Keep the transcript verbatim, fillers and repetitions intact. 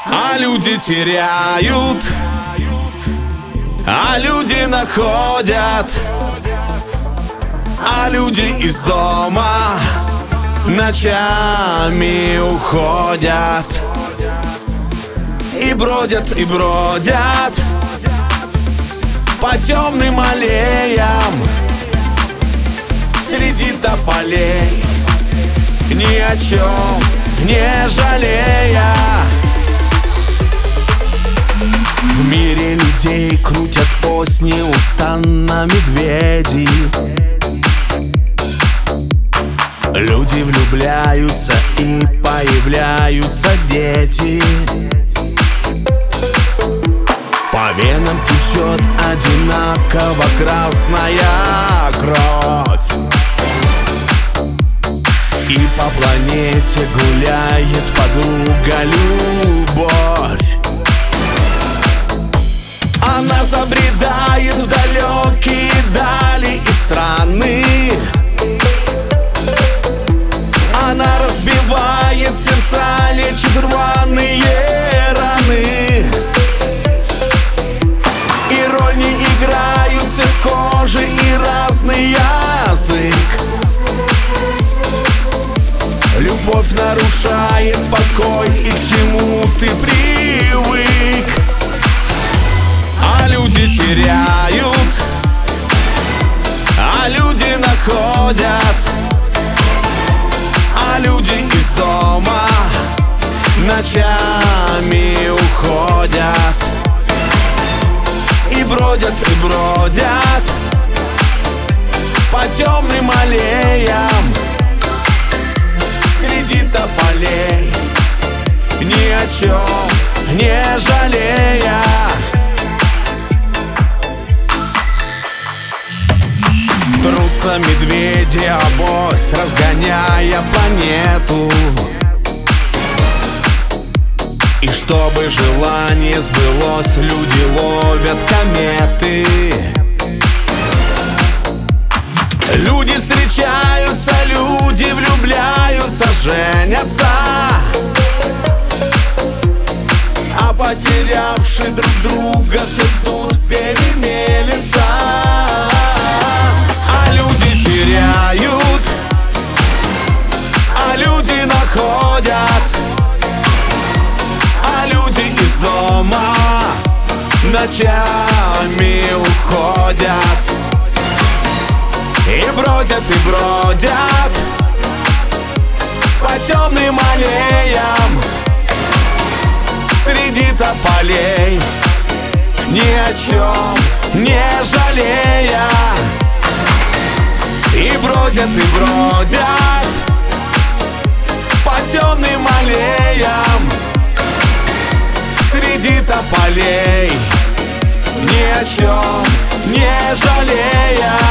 А люди теряют, а люди находят, а люди из дома ночами уходят и бродят, и бродят по темным аллеям среди тополей, ни о чем не жалея. В мире людей крутят ось неустанно медведи. Люди влюбляются и появляются дети. По венам течет одинаково красная кровь, и по планете гуляет подруга любовь. Она забредает в далекие дали и страны. Она разбивает сердца, лечит рваные раны. И роль не играют цвет кожи и разный язык. Любовь нарушает покой, и к чему ты привык. А люди теряют, а люди находят, а люди из дома ночами уходят и бродят, и бродят по темным аллеям среди тополей, ни о чем не жалея. Трутся медведи авось, разгоняя планету. И чтобы желание сбылось, люди ловят кометы. Люди встречаются, люди влюбляются, женятся, а потерявшие друг друга все ждут перемелется. А люди теряют, а люди находят, а люди из дома ночами уходят и бродят, и бродят по темным аллеям среди тополей, ни о чем не жалея. И бродят, и бродят по темным аллеям среди тополей, ни о чем не жалея.